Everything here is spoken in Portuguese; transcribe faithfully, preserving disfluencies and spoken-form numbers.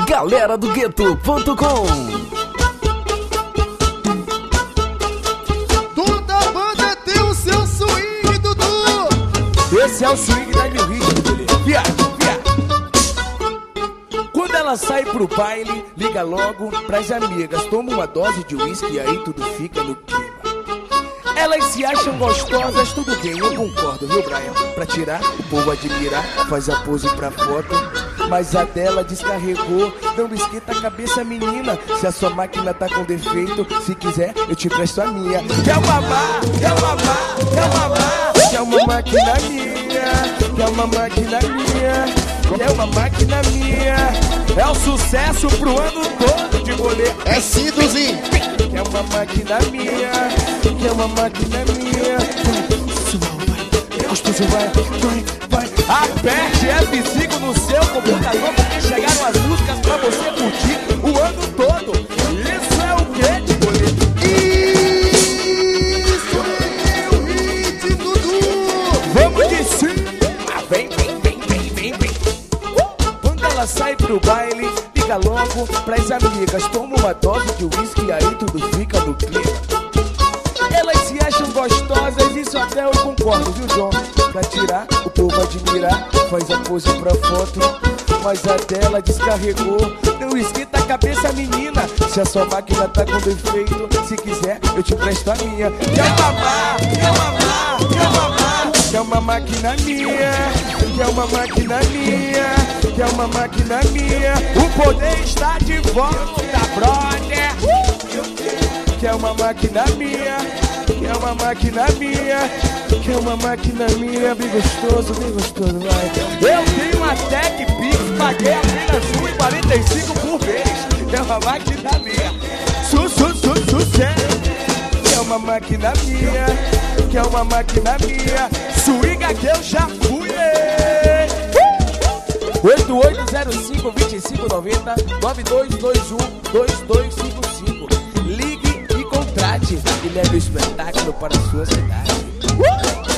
galera do gueto ponto com. Toda banda tem o seu swing, Dudu. Esse é o swing da New Ritmo, beleza? Viado, viado. Quando ela sai pro baile, liga logo pras amigas, toma uma dose de uísque e aí tudo fica no clima. Elas se acham gostosas, tudo bem, eu concordo, viu, Brian? Pra tirar, o povo admirar, faz a pose pra foto. Mas a dela descarregou, não esquenta a cabeça, menina. Se a sua máquina tá com defeito, se quiser, eu te presto a minha. Quer mamar, quer mamar, quer mamar. Quer uma máquina minha, quer uma máquina minha, quer uma máquina minha. É o sucesso pro ano todo de rolê. É sim, Duzinho. Quer uma máquina minha, quer uma máquina minha. Vai, gostoso, vai, vai, vai. Aperte F cinco no seu computador, porque chegaram as músicas pra você curtir o ano todo. Isso é o que de boleto? Isso é o hit, Dudu. Vamos de cima. Vem, vem, vem, vem, vem, vem. Quando ela sai pro baile, liga logo pras amigas, toma uma dose de uísque e aí tudo fica no clima. Elas se acham gostosas, isso até eu concordo, viu, João? Pra tirar, o povo admirar, faz a pose pra foto. Mas a dela descarregou, não esquenta a cabeça, menina. Se a sua máquina tá com defeito, se quiser, eu te presto a minha. Quer mamar, quer mamar, quer mamar. Quer uma máquina minha, quer uma máquina minha, quer uma máquina minha. O poder está de volta, brother. Quer uma máquina minha, quer uma máquina minha, quer uma máquina minha, bem gostoso, bem gostoso, vai. Eu tenho uma Tech Pix, paguei apenas um real e quarenta e cinco por mês. Quer uma máquina minha, su, su, su, sucesso. Quer uma máquina minha, quer uma máquina minha, swinga que eu já fui. oito oito zero cinco, dois cinco nove zero, nove dois dois um, dois dois cinco cinco. Ligue e contrate e leve o espetáculo para a sua cidade. Uh!